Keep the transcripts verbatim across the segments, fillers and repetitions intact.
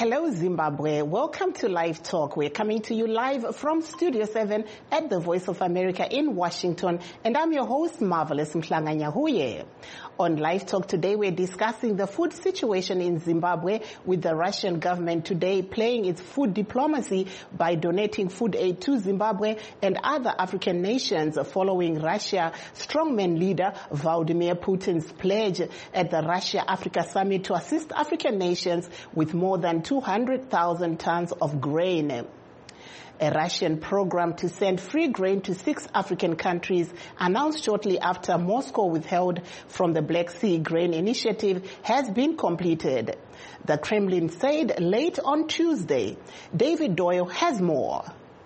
Hello, Zimbabwe. Welcome to Live Talk. We're coming to you live from Studio seven at the Voice of America in Washington. And I'm your host, Marvelous Mhlanga-Nyahuye. On Live Talk today, we're discussing the food situation in Zimbabwe, with the Russian government today playing its food diplomacy by donating food aid to Zimbabwe and other African nations following Russia strongman leader Vladimir Putin's pledge at the Russia-Africa Summit to assist African nations with more than two hundred thousand tons of grain. A Russian program to send free grain to six African countries, announced shortly after Moscow withheld from the Black Sea Grain Initiative, has been completed. The Kremlin said late on Tuesday. David Doyle has more.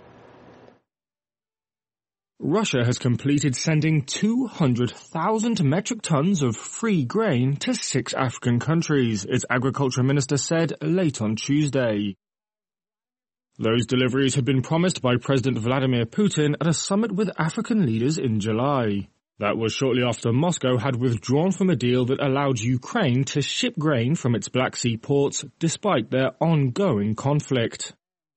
Russia has completed sending two hundred thousand metric tons of free grain to six African countries, its agriculture minister said late on Tuesday. Those deliveries had been promised by President Vladimir Putin at a summit with African leaders in July. That was shortly after Moscow had withdrawn from a deal that allowed Ukraine to ship grain from its Black Sea ports despite their ongoing conflict.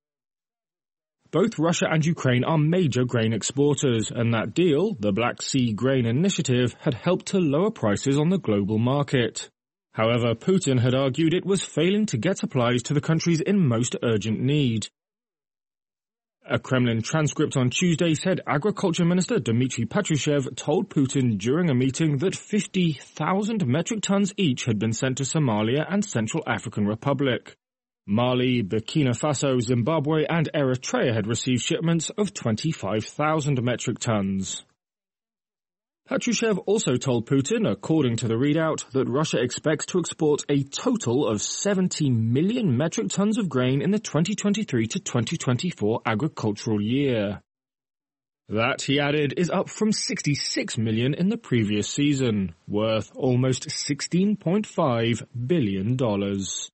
Both Russia and Ukraine are major grain exporters, and that deal, the Black Sea Grain Initiative, had helped to lower prices on the global market. However, Putin had argued it was failing to get supplies to the countries in most urgent need. A Kremlin transcript on Tuesday said Agriculture Minister Dmitry Patrushev told Putin during a meeting that fifty thousand metric tons each had been sent to Somalia and Central African Republic. Mali, Burkina Faso, Zimbabwe and Eritrea had received shipments of twenty-five thousand metric tons. Patrushev also told Putin, according to the readout, that Russia expects to export a total of seventy million metric tons of grain in the twenty twenty-three to twenty twenty-four agricultural year. That, he added, is up from sixty-six million in the previous season, worth almost sixteen point five billion dollars.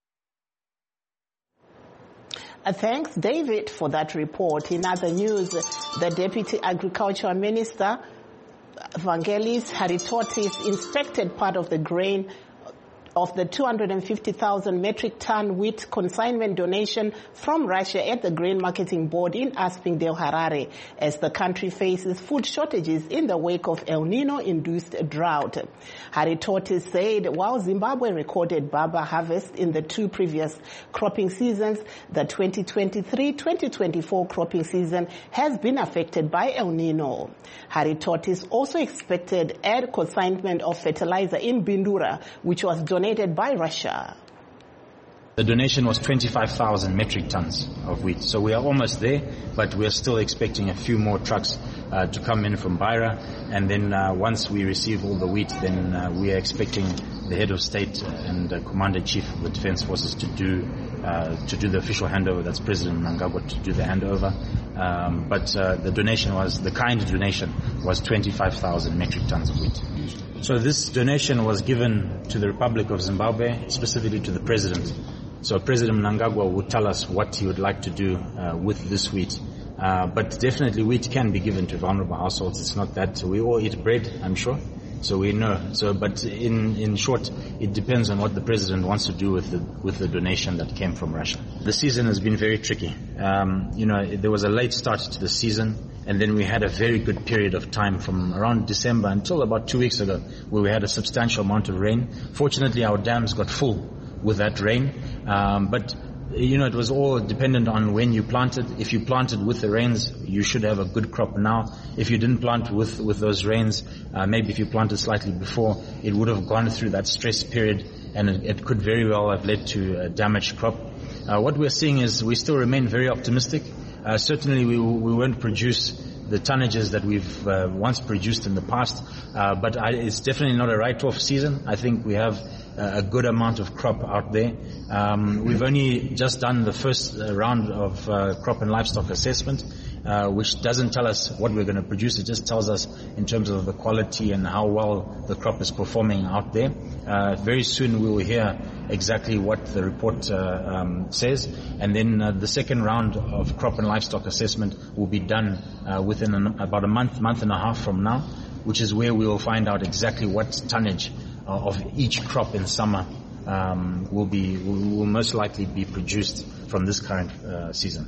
Uh, thanks, David, for that report. In other news, the Deputy Agriculture Minister, Vangelis Haritotis, inspected part of the grain of the two hundred fifty thousand metric ton wheat consignment donation from Russia at the Grain Marketing Board in Aspindale, Harare, as the country faces food shortages in the wake of El Nino-induced drought. Haritotis said while Zimbabwe recorded baba harvest in the two previous cropping seasons, the twenty twenty-three twenty twenty-four cropping season has been affected by El Nino. Haritotis also expected air consignment of fertilizer in Bindura, which was donated by Russia. The donation was twenty-five thousand metric tons of wheat. So we are almost there, but we are still expecting a few more trucks uh, to come in from Beira. And then uh, once we receive all the wheat, then uh, we are expecting the head of state and uh, Commander-in-Chief of the Defense Forces to do uh, to do the official handover. That's President Mnangagwa to do the handover. Um, but uh, the donation was, the kind donation was twenty-five thousand metric tons of wheat. So this donation was given to the Republic of Zimbabwe, specifically to the President. So President Mnangagwa would tell us what he would like to do uh, with this wheat. Uh, but definitely wheat can be given to vulnerable households. It's not that we all eat bread, I'm sure. So we know. So, but in, in short, it depends on what the President wants to do with the, with the donation that came from Russia. The season has been very tricky. Um, you know, there was a late start to the season, and then we had a very good period of time from around December until about two weeks ago, where we had a substantial amount of rain. Fortunately, our dams got full with that rain, um, but you know, it was all dependent on when you planted. If you planted with the rains, you should have a good crop now. If you didn't plant with, with those rains, uh, maybe if you planted slightly before, it would have gone through that stress period, and it, it could very well have led to a damaged crop. Uh, what we're seeing is we still remain very optimistic. Uh, certainly we, we won't produce the tonnages that we've uh, once produced in the past, uh, but I, it's definitely not a write-off season. I think we have a good amount of crop out there. Um, we've only just done the first uh, round of uh, crop and livestock assessment, uh, which doesn't tell us what we're going to produce. It just tells us in terms of the quality and how well the crop is performing out there. Uh, very soon we will hear exactly what the report uh, um, says, and then uh, the second round of crop and livestock assessment will be done uh, within an, about a month, month and a half from now, which is where we will find out exactly what tonnage uh, of each crop in summer um, will be will, will most likely be produced from this current uh, season.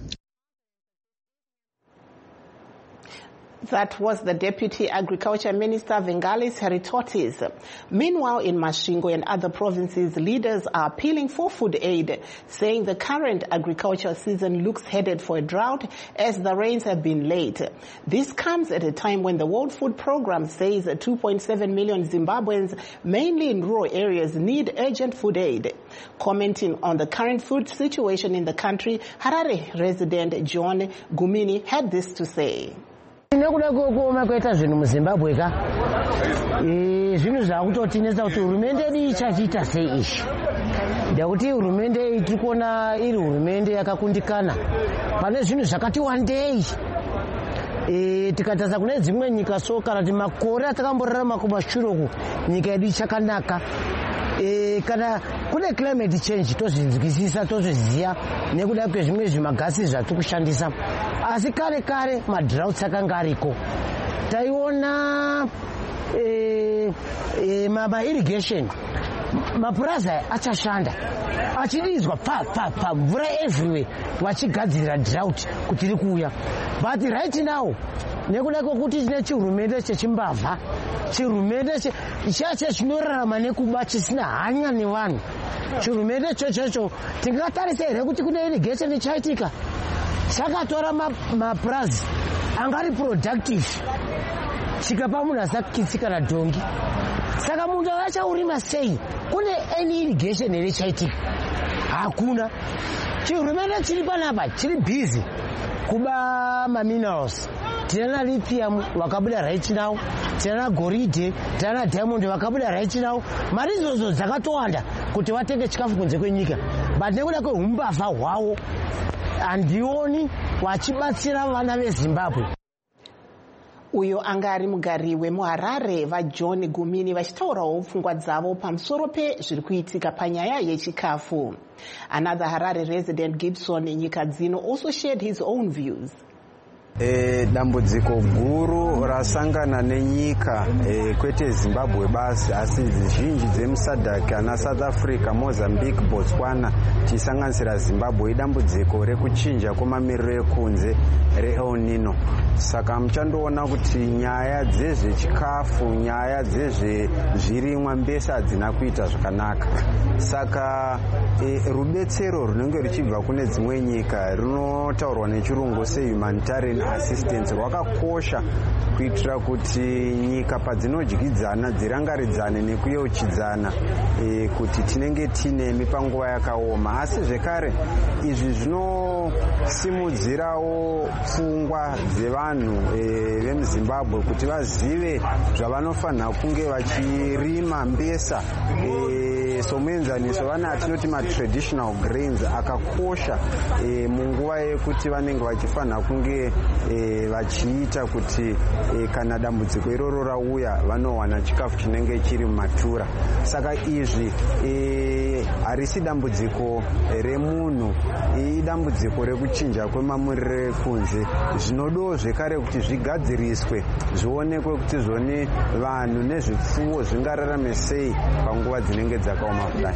That was the Deputy Agriculture Minister Vengalis Haritotis. Meanwhile, in Masvingo and other provinces, leaders are appealing for food aid, saying the current agricultural season looks headed for a drought as the rains have been late. This comes at a time when the World Food Programme says two point seven million Zimbabweans, mainly in rural areas, need urgent food aid. Commenting on the current food situation in the country, Harare resident John Gumini had this to say. Nekuda kuoma kwaita zvinhu muZimbabwe ka zvinhu zvakutotinetsa kuti hurumende yedu ichachiita sei izvi ndekuti hurumende iyi tiri kuona iri hurumende yakakundikana pane zvinhu zvakati wandei tikatarisa kune dzimwe nyika so kana kuti makore atakamborarama kumashure uku nyika yedu ichakanaka kana kune climate change tozvinzwisisa tozviziya nekuda kwezvimwe zvimagasi zvatiri kushandisa asi kare kare madroughts akanga ariko taiona mairrigation mapurazi achashanda achididzwa pa pa pa mvura everywhere vachigadzirira drought kuti iri kuuya but right now nekuda kwekuti tine chihurumende chechimbavha chihurumende chacho chinorarama nekuba chisina hanya nevanhu chihurumende chochocho tingatarisa here kuti kune irrigation ichaitika chakatora mapurazi angari productive chikapa munhu asakitsi kana dhongi saka munhu avachaurima sei kune any irrigation here chaitika hakuna chihurumende chiri panapa chiri busy kuba maminerals tinana lithium vakabuda right now tinana goridhe tinana diamond vakabuda right now mari izvozvo dzakatowanda kuti vatenge chikafu kunze kwenyika but nekuda kwehumbavha hwavo handioni vachibatsira vana veZimbabwe. Uyo angari mugari wemuHarare vaJohn Gumini vachitaurawo pfungwa dzavo pamusoro pezviri kuitika panyaya yechikafu. Another Harare resident, Gibson Nyikadzino, also shared his own views. E, dambudziko guru rasangana nenyika e, kwete Zimbabwe basi asi zhinji dzemusadhaki ana South Africa, Mozambique, Botswana tisanganisira Zimbabwe idambudziko rekuchinja kwemamiriro ekunze re-El Nino. Saka muchandoona kuti nyaya dzezvechikafu, nyaya dzezvezvirimwa mbesa hadzina kuita zvakanaka. Saka e, rubetsero runenge ruchibva kune dzimwe nyika runotaurwa nechirungu se-humanitarian assistance rwakakosha kuitira kuti nyika padzinodyidzana dzirangaridzane nekuyeuchidzana e, kuti tinenge tinemi panguva yakaoma. Asi zvekare izvi zvinosimudzirawo pfungwa dzevanhu e, vemuZimbabwe kuti vazive zvavanofanira kunge vachirima mbesa e, somuenzaniso vana atinoti matraditional grains akakosha e, munguva yekuti vanenge vachifanira kunge e, vachiita kuti e, kana dambudziko iroro rauya vanowana chikafu chinenge chiri mumatura. Saka izvi e, harisi dambudziko remunhu, idambudziko rekuchinja kwemamiriro ekunze. Zvinodo zvekare kuti zvigadziriswe zvionekwe kuti zvone vanhu nezvipfuwo zvingararame sei panguva dzinenge dzakaoma kudai.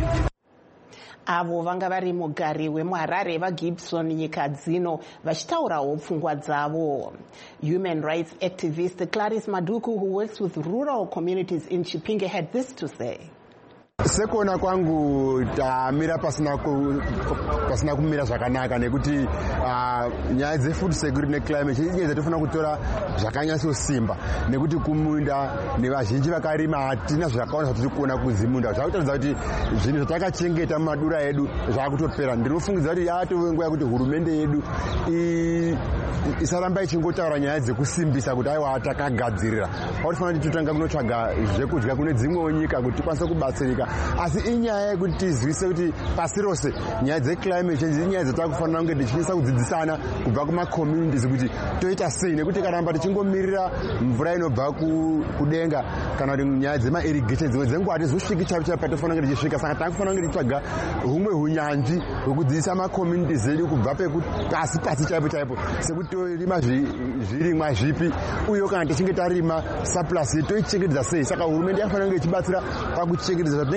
Avo vanga vari mugari wemuHarare vaGibson Nyikadzino vachitaurawo pfungwa dzavo. Human rights activist Clarice Maduku, who works with rural communities in Chipinge, had this to say. Sekuona kwangu tamira pasina ku pasina kumira zvakanaka nekuti uh, nyaya dzefood security neclimate change nyaya dzatinofana kutora zvakanyatso simba nekuti kumunda nevazhinji vakarima hatina zvakawanda zvatiri kuona kuzimunda zvakutaridza kuti zvinhu zvatakachengeta mumadura edu zvakutopera. Ndinofungidza kuti yaatove nguva yekuti hurumende yedu isaramba ichingotaura nyaya dzekusimbisa kuti aiwa takagadzirira pakufanira kuti totanga kunotsvaga zvekudya kune dzimwewo nyika kuti tikwanise kubatsirika. Asi inyaya yekuti tizivise kuti pasi rose nyaya dzeclimate change inyaya dzatakufanira kunge tichinisa kudzidzisana kubva kumacommunities kuti toita sei, nekuti karamba tichingomirira mvura inobva kudenga kana kuti nyaya dzemairrigation dzimwe dzenguva hatizosviki chaipo chaipo patinofanira kunge tichisvika. Saka takufanira kunge tichitsvaga humwe hunyanzvi hwekudzidzisa macommunities edu kubva pasi pasi chaipo chaipo sekuti torima zvirimwa zvipi uye kana tichinge tarima surplus toichengetedza sei. Saka hurumende yakafanira kunge ichibatsira pakuchengetedza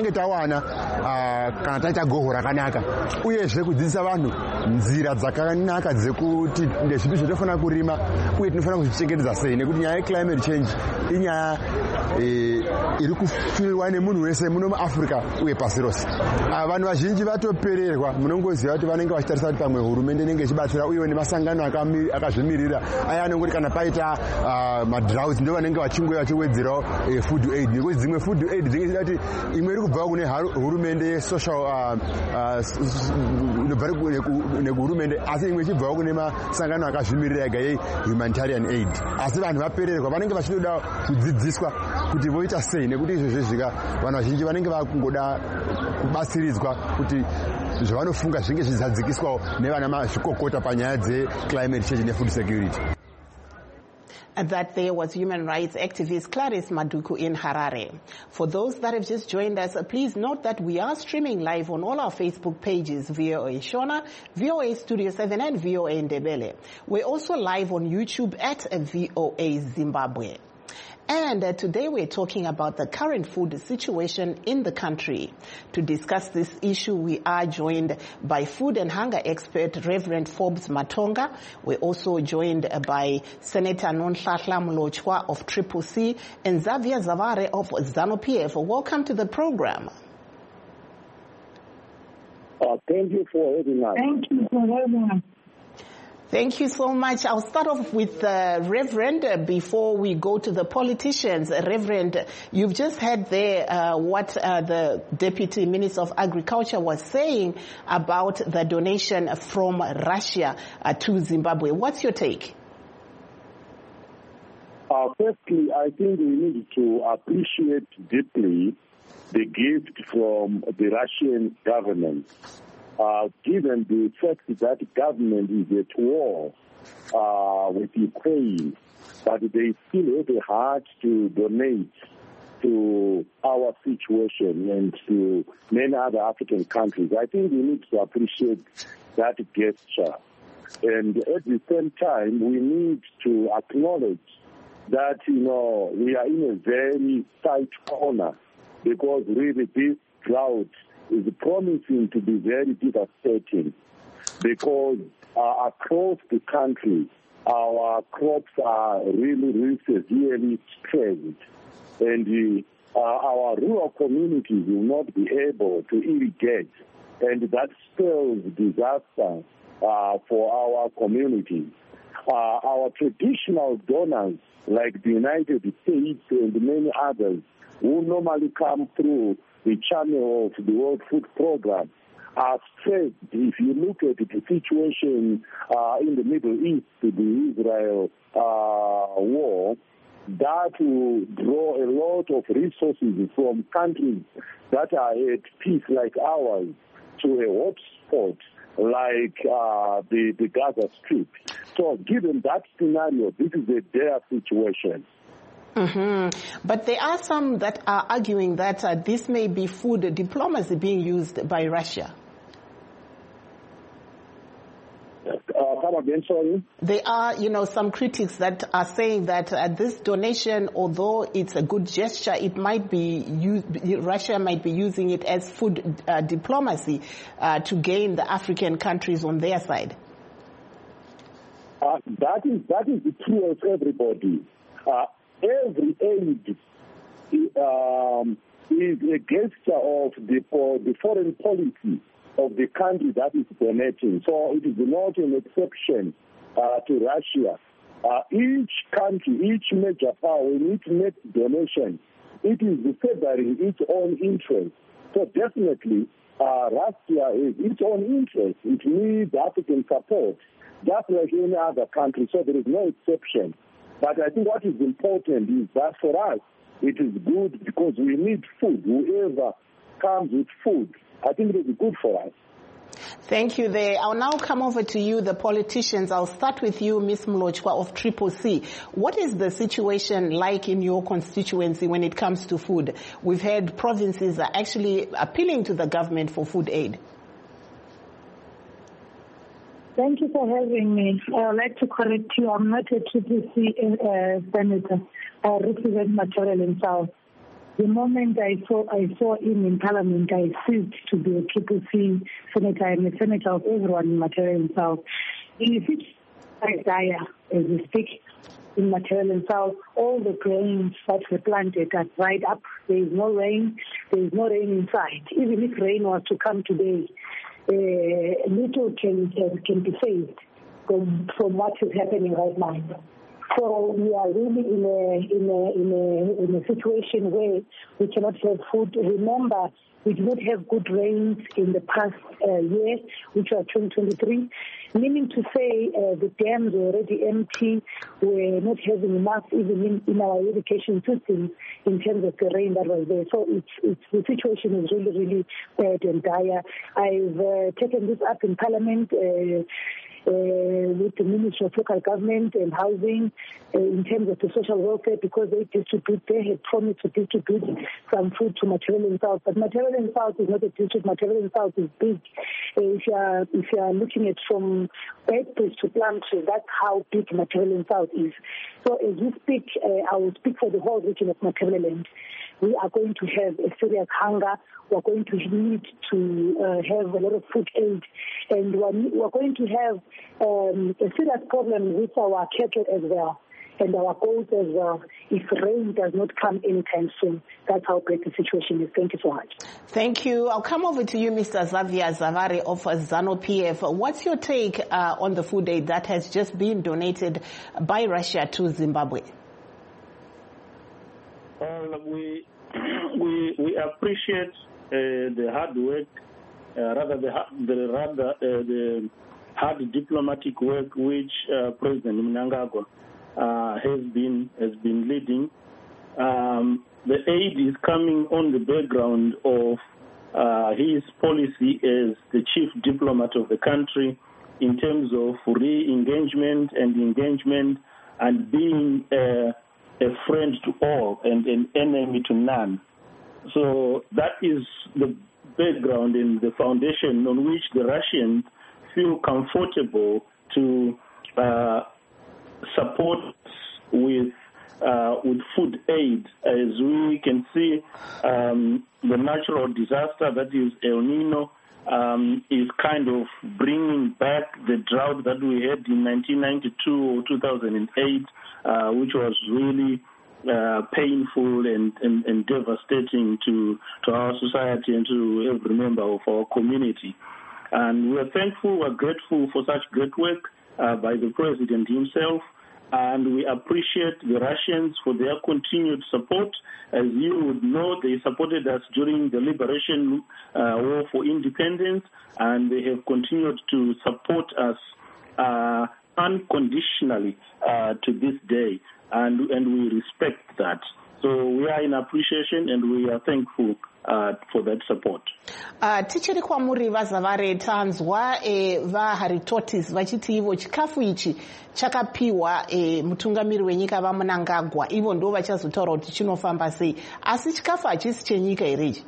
tinenge tawana kana taita goho rakanaka uyezve kudzidzisa vanhu nzira dzakanaka dzekuti ndezvipi zvatofanira kurima uye tinofanira kuzvichengetedza sei nekuti nyaya yeclimate change inyaya iri kufirwa nemunhu wese muno muAfrica uye pasi rose. Vanhu vazhinji vatopererwa, munongoziva kuti vanenge vachitarisa kuti pamwe hurumende inenge ichibatsira uye nemasangano akazvimirira aya anongoti kana paita madroughts ndo vanenge vachingouya vachiwedzerawo food aid nekuti dzimwe food aid dzinenge dzichida kuti imwe iri kubva kune hurumende yesocial inobva nekuhurumende asi imwe ichibvawo kune masangano akazvimirira ega yehumanitarian aid. Asi vanhu vapererwa vanenge vachinoda kudzidziswa kuti voita sei nekuti izvozvo zvika vanhu vazhinji vanenge vakungoda kubatsiridzwa kuti zvavanofunga zvinge zvichizadzikiswawo nevana mazvikokota panyaya dzeclimate change nefood security. That there was human rights activist Clarice Maduku in Harare. For those that have just joined us, please note that we are streaming live on all our Facebook pages, V O A Shona, V O A Studio seven and V O A Ndebele. We're also live on YouTube at V O A Zimbabwe. And uh, today we're talking about the current food situation in the country. To discuss this issue, we are joined by food and hunger expert Reverend Forbes Matonga. We're also joined uh, by Senator Nonhlanhla Mlotshwa of Triple C and Xavier Zavare of ZANU-P F. Welcome to the program. Uh, thank you for having us. Thank you for having us. Thank you so much. I'll start off with uh, Reverend uh, before we go to the politicians. Uh, Reverend, you've just heard there uh, what uh, the Deputy Minister of Agriculture was saying about the donation from Russia uh, to Zimbabwe. What's your take? Uh, firstly, I think we need to appreciate deeply the gift from the Russian government. Uh, given the fact that the government is at war uh, with Ukraine, but they still have a heart to donate to our situation and to many other African countries. I think we need to appreciate that gesture. And at the same time, we need to acknowledge that, you know, we are in a very tight corner because really this drought is promising to be very devastating because uh, across the country, our crops are really, really severely stressed. And uh, our rural communities will not be able to irrigate. And that spells disaster uh, for our communities. Uh, our traditional donors, like the United States and many others, who normally come through the channel of the World Food Program, are stressed. If you look at the situation uh, in the Middle East, the Israel uh, war, that will draw a lot of resources from countries that are at peace like ours to a hotspot like uh, the, the Gaza Strip. So given that scenario, this is a dire situation. Mm-hmm. But there are some that are arguing that uh, this may be food diplomacy being used by Russia. Uh, come again, sorry? There are, you know, some critics that are saying that uh, this donation, although it's a good gesture, it might be used, Russia might be using it as food uh, diplomacy uh, to gain the African countries on their side. Uh, that is that is the true of everybody. Uh, every aid um, is a gesture of the, uh, the foreign policy of the country that is donating. So it is not an exception uh, to Russia. Uh, each country, each major power, when it makes donation, it is favoring its own interest. So definitely, uh, Russia is its own interest. It needs African support, just like any other country. So there is no exception. But I think what is important is that for us, it is good because we need food. Whoever comes with food, I think it is good for us. Thank you there. I'll now come over to you, the politicians. I'll start with you, Miz Mlotshwa of Triple C. What is the situation like in your constituency when it comes to food? We've heard provinces are actually appealing to the government for food aid. Thank you for having me. I would like to correct you. I'm not a Triple C uh, senator. I represent Matorel in South. The moment I saw I saw him in Parliament, I ceased to be a Triple C senator. I'm a senator of everyone in Material South. In the situation dire as we speak in Material South, all the grains that were planted are dried up. There is no rain. There is no rain in sight. Even if rain was to come today, uh, little can, can can be saved from from what is happening right now. So we are really in a in a in a in a situation where we cannot have food. Remember, we did not have good rains in the past uh, year, which was twenty twenty-three, meaning to say uh, the dams were already empty. We're not having enough even in, in our irrigation system in terms of the rain that was there. So it's it's the situation is really really bad and dire. I've uh, taken this up in Parliament. Uh, Uh, with the Ministry of Local Government and Housing uh, in terms of the social welfare, because they distribute, they had promised to distribute some food to Material South. But Material South is not a district. Material South is big. Uh, if you are if you are looking at from Bedford to Plumtree, that's how big Material South is. So as we speak, uh, I will speak for the whole region of Material. We are going to have a serious hunger. We are going to need to uh, have a lot of food aid, and we are, we are going to have um, a serious problem with our cattle as well, and our goats as well, if rain does not come anytime soon. That's how bad the situation is. Thank you so much. Thank you. I'll come over to you, Mister Xavier Zavare of ZANU-P F. What's your take uh, on the food aid that has just been donated by Russia to Zimbabwe? Uh, we we we appreciate uh, the hard work, uh, rather the the rather uh, the hard diplomatic work which uh, President Mnangagwa uh, has been has been leading. Um, the aid is coming on the background of uh, his policy as the chief diplomat of the country in terms of re-engagement and engagement and being uh, a friend to all and an enemy to none. So that is the background and the foundation on which the Russians feel comfortable to uh, support with uh, with food aid. As we can see, um, the natural disaster that is El Nino um, is kind of bringing back the drought that we had in nineteen ninety-two or two thousand eight, uh, which was really uh, painful and, and, and devastating to, to our society and to every member of our community. And we are thankful, we are grateful for such great work uh, by the President himself. And we appreciate the Russians for their continued support. As you would know, they supported us during the Liberation uh, War for Independence, and they have continued to support us uh, unconditionally uh, to this day, and, and we respect that. So we are in appreciation and we are thankful uh, for that support. Uh, tichiri kwamuri vaZavare tanzwa e, vaHaritotis vachiti ivo chikafu ichi chakapiwa e, mutungamiri wenyika vaMnangagwa ivo ndo vachazotaura kuti chinofamba sei, asi chikafu hachisi chenyika here ichi.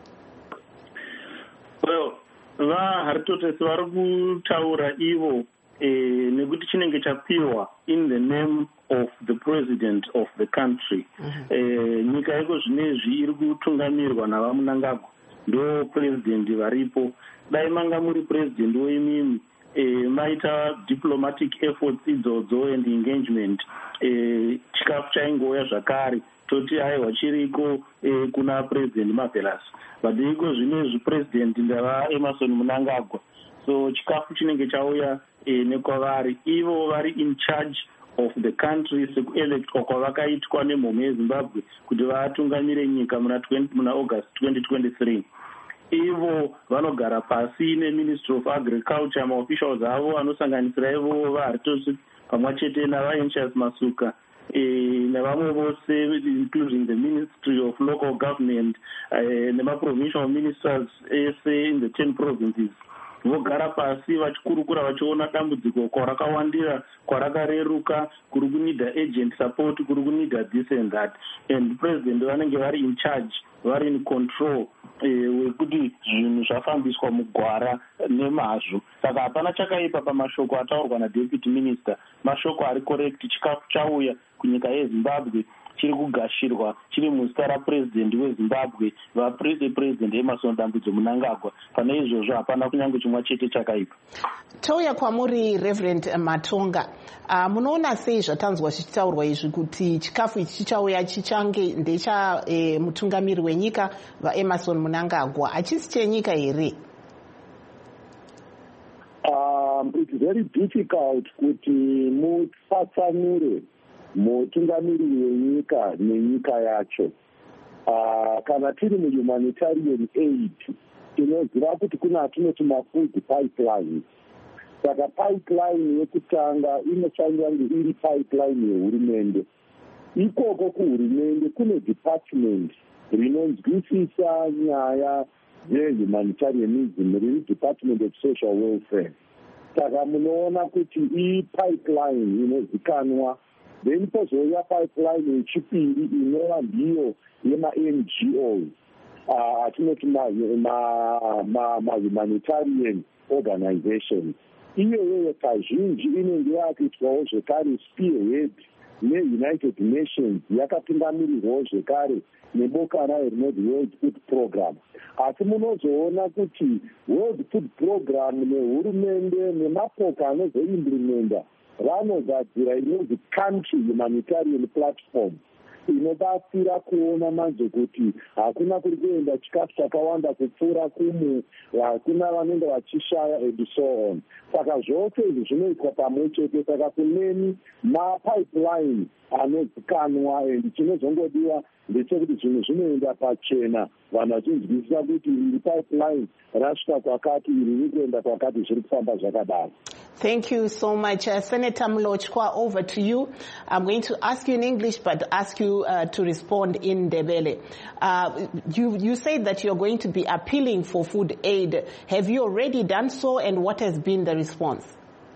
Well, vaHaritotis vari kutaura ivo e, nekuti chinenge chapiwa in the name of the president of the country. Mm-hmm. E, nyika iko zvinezvi iri kutungamirwa navaMnangagwa ndo president varipo. Dai manga muri president weimimi e, maita diplomatic efforts idzodzo and engagement, e, chikafu chaingouya zvakare toti aiwa chiriko e, kuna president Marvelous, but iko zvinezvi president ndava Emmerson Mnangagwa. So chikafu chinenge chauya e, nekwavari ivo vari in charge of the country sekuelectwa kwavakaitwa nemhomho yeZimbabwe kuti vatungamire nyika muna, muna August twenty twenty-three. Ivo vanogara pasi neMinistry of Agriculture, maofficials avo vanosanganisira ivo vaHaritotis pamwe chete navaEnchas Masuka e, nevamwe vose including the Ministry of Local Government e, nemaprovincial ministers ese in the ten provinces. Vogara pasi vachikurukura vachiona dambudziko kwarakawandira kwarakareruka, kuri kunida agent support, kuri kunida this and that, and president vanenge vari in charge, vari in control wekuti zvinhu zvafambiswa mugwara nemazvo. Saka hapana chakaipa pamashoko ataurwa naDeputy Minister, mashoko ari correct. Chikafu chauya kunyika yeZimbabwe chiri kugashirwa chiri muzita rapresident wezimbabwe vapresident Emmerson Dambudzo Mnangagwa. Pane izvozvo hapana kunyange chimwe chete chakaipa. Touya kwamuri Reverend Matonga, uh, munoona sei zvatanzwa zvichitaurwa izvi kuti chikafu ichi chichauya chichange ndecha eh, mutungamiri wenyika vaEmmerson Mnangagwa, hachisi chenyika here? Um, it's very difficult kuti mutfatsanure mutungamiri wenyika nenyika yacho. Uh, kana tiri muhumanitarian aid tinoziva kuti kuna atinoti mafood pipeline. Saka pipeline yekutanga inofanira kunge iri pipeline yehurumende. Ikoko kuhurumende kune department rinonzwisisa nyaya yehumanitarianism, riri Department of Social Welfare. Saka munoona kuti iyi pipeline inozikanwa, then pozouya pipeline yechipiri inova ndiyo yema-N G Os, atinoti ma-humanitarian organizations. Iyoyo kazhinji inenge yakuitwawo zvekare spearhead ne-United Nations, yakapingamirirwawo zvekare neboka rayo rinoti World Food Program. Asi munozoona kuti World Food Program nehurumende nemapoka anozoimplementa vanogadzira inonzi Country Humanitarian Platform, inobatsira kuona manje kuti hakuna kuri kuenda chikafu chakawanda kupfuura kumu, hakuna vanenge vachishaya and so on. Saka zvose izvi zvinoitwa pamwe chete. Saka kuneni mapipeline anozikanwa, and chinozongodiwa ndechekuti zvinhu zvinoenda pachena, vanhu vachinzwisisa kuti iri pipeline rasvika kwakati, iri riri kuenda kwakati, zviri kufamba zvakadaro. Thank you so much. Uh, Senator Mlochwa, over to you. I'm going to ask you in English, but ask you uh, to respond in Ndebele. Uh, you, you said that you're going to be appealing for food aid. Have you already done so, and what has been the response?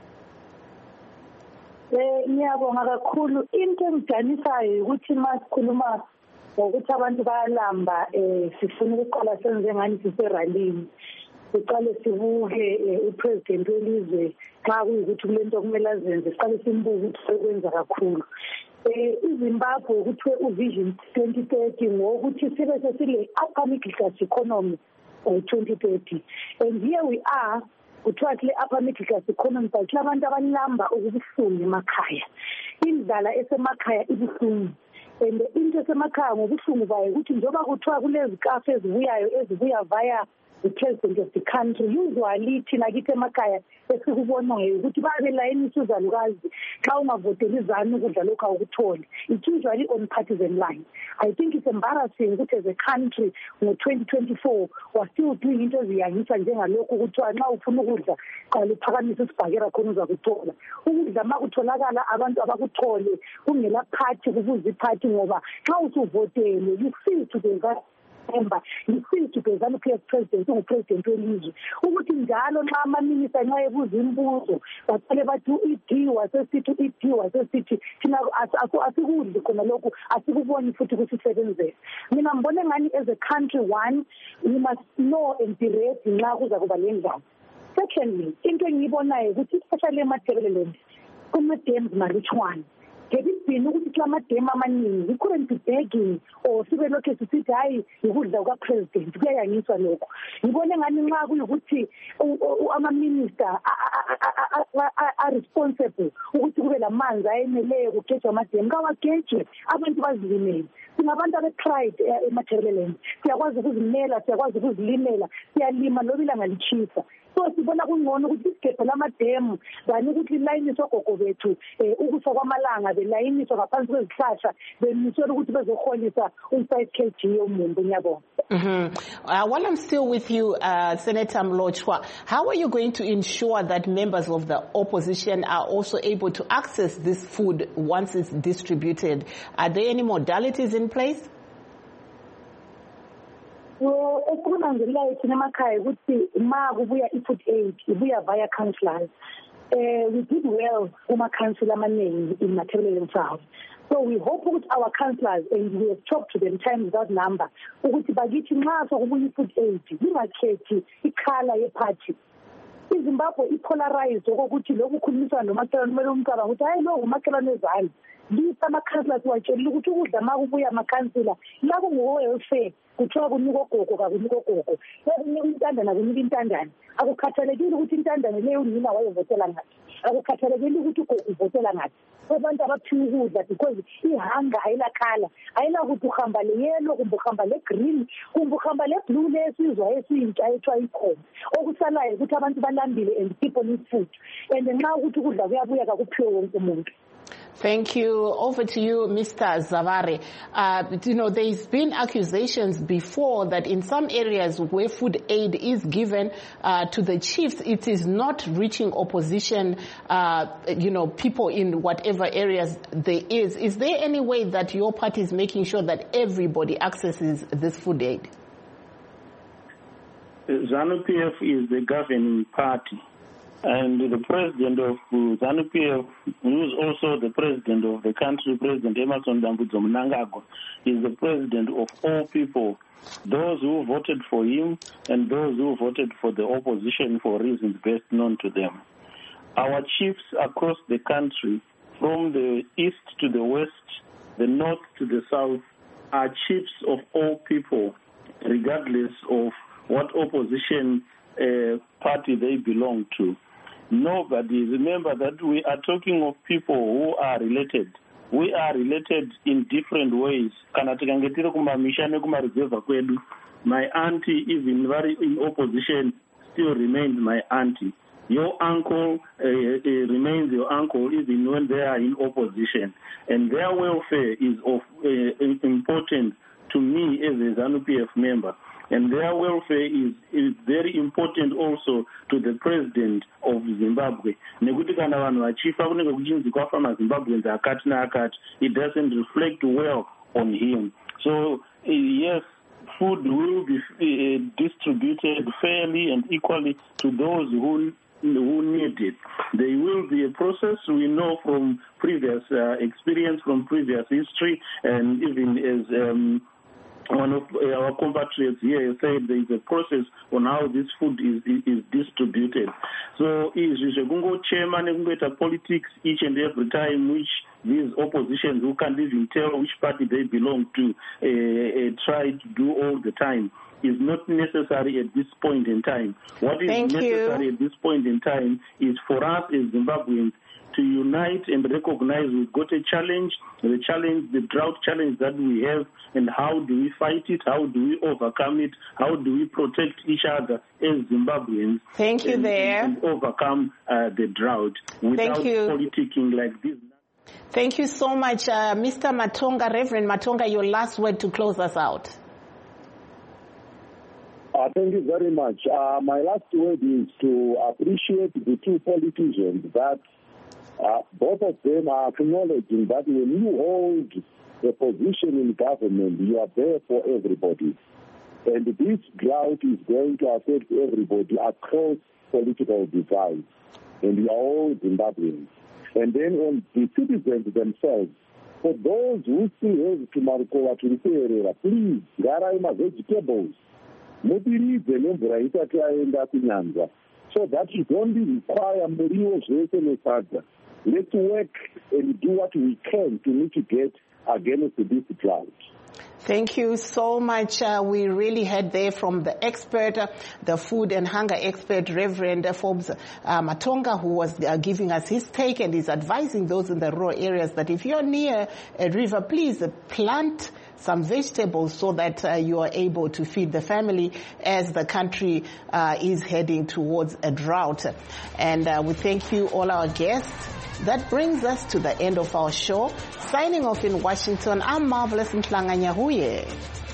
Ngiyabonga kakhulu. Into engidanisayo ukuthi masikhuluma ngokuthi abantu bayalamba eh sifuna ukuqala senze ngani siseralini. Siqale sibuke upresident welizwe xa kuyikuthi kulento kumele azenze, siqale simbuke ukuthi sekwenza kakhulu. Eh iZimbabwe ukuthi uvision twenty thirty ngokuthi sibe sesile upper middle class economy by twenty thirty, and here we are kuthiwa kule upper middle class economy but abantu abanilamba ukubuhlungu emakhaya. Indlala esemakhaya ibuhlungu, and into esemakhaya ngobuhlungu bayo ukuthi njoba kuthiwa kulezikafu ezibuyayo ezibuya via the president of the country, usually thina kithi emakhaya esikubonayo ukuthi babelayinisa uzalukazi xa ungavoteli izanu ukudla lokhu awukutholi. It's usually on partisan line. I think it's embarrassing ukuthi as a country ngo twenty twenty-four we're still doing into eziyangisa njengalokhu ukuthiwa nxa ufuna ukudla qala uphakamisa isibhakera khona uzakuthola. Ukudla makutholakala abantu abakuthole kungela party kubuza iphathi, ngoba xa usuvotele you feel to the member, you feel to be the president, the president welizwe. Ukuthi njalo nxa amaminista nxa ebuza imibuzo bathole bathi u-E D wasesithi u-E D wasesithi thina asikudli khona lokhu, asikuboni futhi kusisebenzela. Mina ngibone ngani as a country, one, we must know and be ready nxa kuza kuba lendaba. Secondly, into engiyibonayo ukuthi especially emathebeleleni kuma-dams malutshwane. Ngekubhini ukuthi klamadema amaningi, we couldn't be begging or sibe lokhu sisithi hayi ukudla kwa-president, kuyayangiswa lokho. Ngibone ngani nxa kuyukuthi ama-minister are-responsible ukuthi kube lamanzi ayeneleyo kugejwa amadema, kawagejwe abantu bazilimele. Singabantu abe-pride emathebeleleni, siyakwazi ukuzimela, siyakwazi ukuzilimela, siyalima loba ilanga litshisa. So sibona kungcono ukuthi isigebhe lamademu kanye ukuthi lilayiniswe ogogo bethu ukufa kwamalanga belayiniswa ngaphansi kwezihlahla bemisela ukuthi bezoholisa u-five K G yomumbu. Ngiyabonga. Uh, while I'm still with you, uh, Senator Mlochwa, how are you going to ensure that members of the opposition are also able to access this food once it's distributed? Are there any modalities in place? Well, ekunanzelayo thina emakhaya ukuthi ma kubuya i-food aid ibuya via councillors. Uh, we did well kuma-council amaningi in Matabeleland South. So we hope ukuthi our councillors, and we have talked to them times without number, ukuthi bakithi nxa sokubuya i-food aid lingakhethi ikhala yephathi. iZimbabwe ipolarized okokuthi lokhu khulumisana nomakhelwane kumele umcabanga ukuthi hayi lo umakhelwane ezani lisa amakhansila siwatshelile ukuthi ukudla ma kubuya amakhansila la kungo-welfare kuthiwa kunika ogogo kakunika ogogo kunika intandane akunika intandane akukhathalekile ukuthi intandane leyo unina wayevotela ngaphi akukhathalekile ukuthi ugogo uvotela ngaphi abantu abaphiwa ukudla because ihanga ayilakhala ayilakuthi uhamba le-yellow kumbe uhamba le-green kumbe uhamba le-blue lesizwa esiyintsha ethiwa ikhona okusalayo ukuthi abantu balambile and people need food and nxa ukuthi ukudla kuyabuya kakuphiwe wonke umuntu. Thank you. Over to you, Mister Zavare. Uh, you know, there's been accusations before that in some areas where food aid is given uh, to the chiefs, it is not reaching opposition, uh, you know, people in whatever areas there is. Is there any way that your party is making sure that everybody accesses this food aid? ZANU-P F is the governing party. And the president of ZANU-P F, who is also the president of the country, President Emmerson Dambudzo Mnangagwa, is the president of all people, those who voted for him and those who voted for the opposition for reasons best known to them. Our chiefs across the country, from the east to the west, the north to the south, are chiefs of all people, regardless of what opposition uh, party they belong to. Nobody, remember that we are talking of people who are related. We are related in different ways. My auntie, even very in opposition, still remains my auntie. Your uncle uh, uh, remains your uncle even when they are in opposition. And their welfare is of uh, important to me as a ZANU-P F member. And their welfare is, is very important also to the president of Zimbabwe. It doesn't reflect well on him. So, uh, yes, food will be uh, distributed fairly and equally to those who who need it. There will be a process. We know from previous uh, experience, from previous history, and even as um, one of our compatriots here said, there is a process on how this food is, is, is distributed. So is chairman politics each and every time which these oppositions who can't even tell which party they belong to uh, uh, try to do all the time is not necessary at this point in time. What is Thank necessary you. at this point in time is for us as Zimbabweans to unite and recognize we've got a challenge, the challenge, the drought challenge that we have, and how do we fight it, how do we overcome it, how do we protect each other as Zimbabweans. Thank you and, there. And, and overcome uh, the drought without Thank you. politicking like this. Thank you so much, uh, Mister Matonga. Reverend Matonga, your last word to close us out. Uh, thank you very much. Uh, my last word is to appreciate the two politicians that uh, both of them are acknowledging that when you hold a position in government, you are there for everybody. And this drought is going to affect everybody across political divides. And we are all Zimbabweans. And then on the citizens themselves, for those who still have to Marukova to repair, please, garai ma vegetables. Mutiridze nemvura isati yaenda kunyanza, so that you don't require muriwo zvese nesadza. Let's work and do what we can to mitigate against this drought. Thank you so much. Uh, we really heard there from the expert, uh, the food and hunger expert, Reverend Forbes uh, Matonga, who was uh, giving us his take and is advising those in the rural areas that if you're near a river, please uh, plant some vegetables so that uh, you are able to feed the family as the country uh, is heading towards a drought. And uh, we thank you, all our guests. That brings us to the end of our show. Signing off in Washington, I'm Marvelous Mhlanga Nyahuye.